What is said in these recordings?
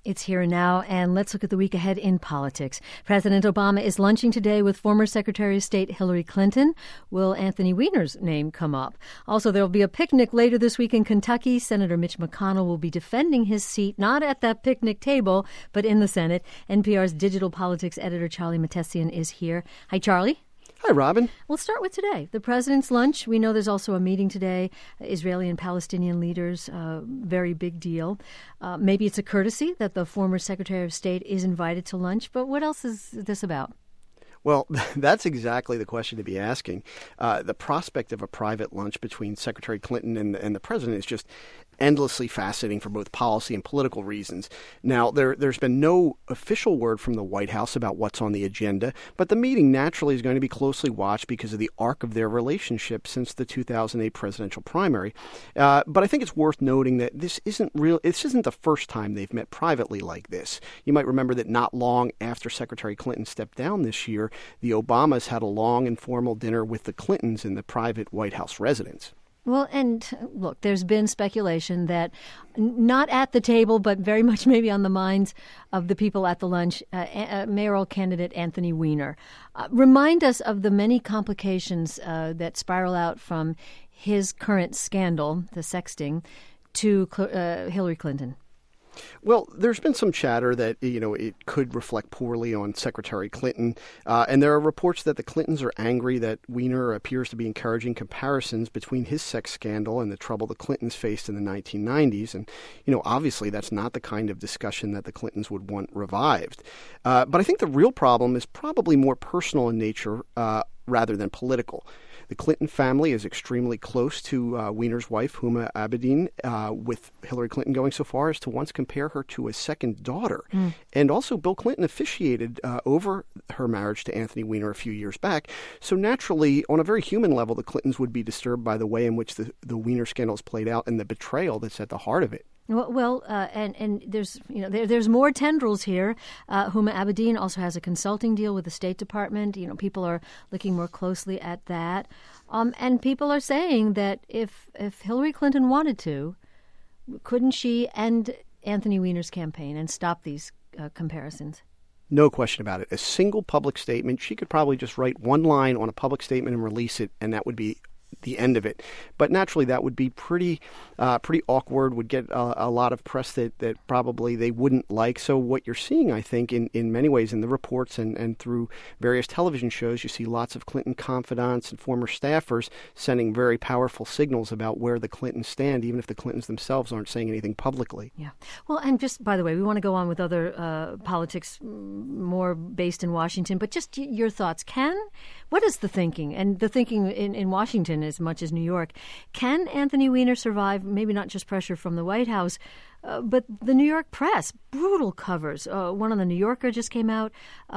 It's here and now, and let's look at the week ahead in politics. President Obama is lunching today with former Secretary of State Hillary Clinton. Will Anthony Weiner's name come up? Also, there will be a picnic later this week in Kentucky. Senator Mitch McConnell will be defending his seat, not at that picnic table, but in the Senate. NPR's digital politics editor Charlie Mattesian is here. Hi, Charlie. Hi, Robin. We'll start with today. The president's lunch. We know there's also a meeting today. Israeli and Palestinian leaders, very big deal. Maybe it's a courtesy that the former Secretary of State is invited to lunch. But what else is this about? Well, that's exactly the question to be asking. The prospect of a private lunch between Secretary Clinton and the president is just endlessly fascinating for both policy and political reasons. Now, there's been no official word from the White House about what's on the agenda, but the meeting naturally is going to be closely watched because of the arc of their relationship since the 2008 presidential primary. But I think it's worth noting that this isn't the first time they've met privately like this. You might remember that not long after Secretary Clinton stepped down this year, the Obamas had a long informal dinner with the Clintons in the private White House residence. Well, and look, there's been speculation that not at the table, but very much maybe on the minds of the people at the lunch, mayoral candidate Anthony Weiner. Remind us of the many complications that spiral out from his current scandal, the sexting, to Hillary Clinton. Well, there's been some chatter that, it could reflect poorly on Secretary Clinton. And there are reports that the Clintons are angry that Weiner appears to be encouraging comparisons between his sex scandal and the trouble the Clintons faced in the 1990s. And, obviously that's not the kind of discussion that the Clintons would want revived. But I think the real problem is probably more personal in nature rather than political. The Clinton family is extremely close to Weiner's wife, Huma Abedin, with Hillary Clinton going so far as to once compare her to a second daughter. And also Bill Clinton officiated over her marriage to Anthony Weiner a few years back. So naturally, on a very human level, the Clintons would be disturbed by the way in which the Weiner scandal is played out and the betrayal that's at the heart of it. Well, and there's there's more tendrils here. Huma Abedin also has a consulting deal with the State Department. People are looking more closely at that, and people are saying that if Hillary Clinton wanted to, couldn't she end Anthony Weiner's campaign and stop these comparisons? No question about it. A single public statement, she could probably just write one line on a public statement and release it, and that would be the end of it. But naturally, that would be pretty awkward, would get a lot of press that probably they wouldn't like. So what you're seeing, I think, in many ways in the reports and through various television shows, you see lots of Clinton confidants and former staffers sending very powerful signals about where the Clintons stand, even if the Clintons themselves aren't saying anything publicly. Yeah. Well, and just, by the way, we want to go on with other politics more based in Washington, but just your thoughts. What is the thinking? And the thinking in Washington as much as New York. Can Anthony Weiner survive maybe not just pressure from the White House, but the New York press? Brutal covers. One on the New Yorker just came out,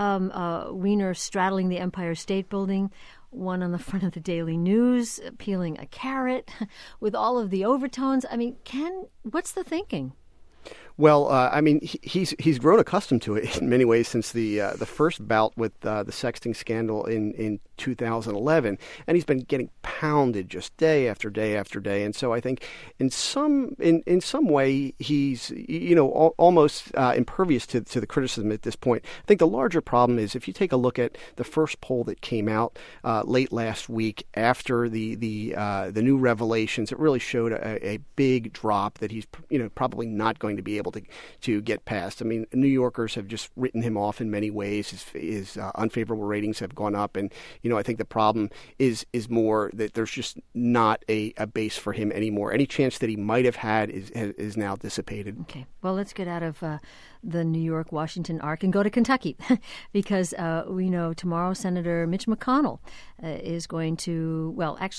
Weiner straddling the Empire State Building. One on the front of the Daily News, peeling a carrot with all of the overtones. I mean, what's the thinking? Well, he's grown accustomed to it in many ways since the first bout with the sexting scandal in 2011, and he's been getting pounded just day after day after day. And so I think in some way he's almost impervious to the criticism at this point. I think the larger problem is if you take a look at the first poll that came out late last week after the new revelations, it really showed a big drop that he's probably not going to be able to get past. I mean, New Yorkers have just written him off in many ways. His unfavorable ratings have gone up, and I think the problem is more that there's just not a base for him anymore. Any chance that he might have had is now dissipated. Okay, well, let's get out of the New York-Washington arc and go to Kentucky because we know tomorrow Senator Mitch McConnell is going to,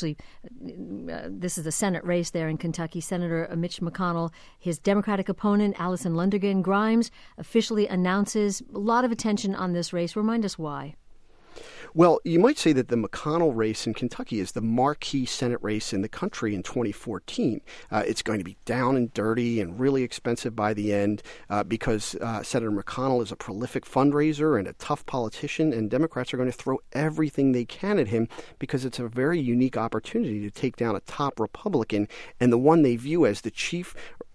this is the Senate race there in Kentucky. Senator Mitch McConnell, his Democratic opponent, Allison Lundergan Grimes, officially announces a lot of attention on this race. Remind us why. Well, you might say that the McConnell race in Kentucky is the marquee Senate race in the country in 2014. It's going to be down and dirty and really expensive by the end because Senator McConnell is a prolific fundraiser and a tough politician, and Democrats are going to throw everything they can at him because it's a very unique opportunity to take down a top Republican and the one they view as the chief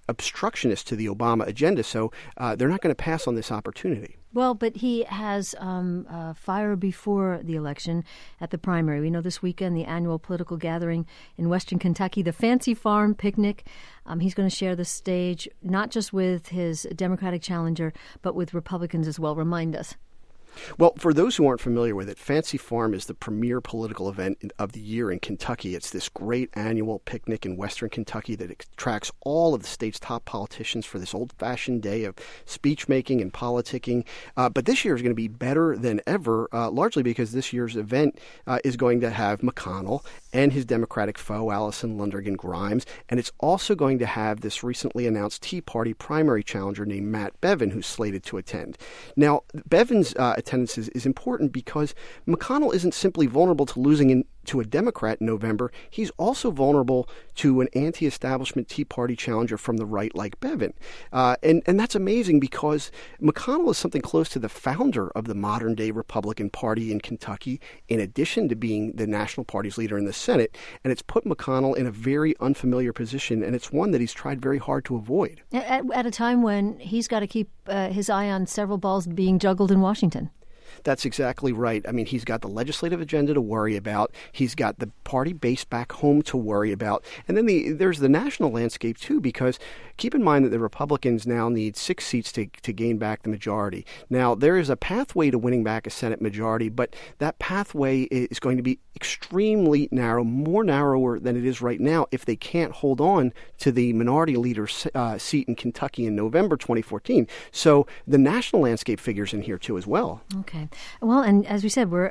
obstructionist to the Obama agenda, so they're not going to pass on this opportunity. Well, but he has fire before the election at the primary. We know this weekend the annual political gathering in Western Kentucky, the Fancy Farm Picnic. He's going to share the stage not just with his Democratic challenger, but with Republicans as well. Remind us. Well, for those who aren't familiar with it, Fancy Farm is the premier political event of the year in Kentucky. It's this great annual picnic in Western Kentucky that attracts all of the state's top politicians for this old-fashioned day of speech-making and politicking. But this year is going to be better than ever, largely because this year's event is going to have McConnell and his Democratic foe, Allison Lundergan Grimes, and it's also going to have this recently announced Tea Party primary challenger named Matt Bevin, who's slated to attend. Now, Bevin's attendance is important because McConnell isn't simply vulnerable to losing to a Democrat in November. He's also vulnerable to an anti-establishment Tea Party challenger from the right like Bevin. And that's amazing because McConnell is something close to the founder of the modern-day Republican Party in Kentucky, in addition to being the national party's leader in the Senate. And it's put McConnell in a very unfamiliar position, and it's one that he's tried very hard to avoid. At a time when he's got to keep his eye on several balls being juggled in Washington. That's exactly right. I mean, he's got the legislative agenda to worry about. He's got the party base back home to worry about. And then there's the national landscape, too, because keep in mind that the Republicans now need 6 seats to gain back the majority. Now, there is a pathway to winning back a Senate majority, but that pathway is going to be extremely narrow, more narrower than it is right now if they can't hold on to the minority leader's seat in Kentucky in November 2014. So the national landscape figures in here, too, as well. Okay. Well, and as we said, we're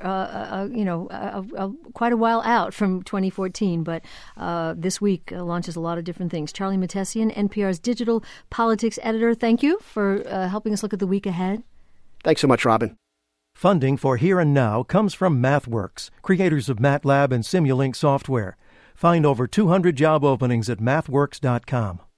quite a while out from 2014, but this week launches a lot of different things. Charlie Mattesian, NPR's digital politics editor, thank you for helping us look at the week ahead. Thanks so much, Robin. Funding for Here and Now comes from MathWorks, creators of MATLAB and Simulink software. Find over 200 job openings at mathworks.com.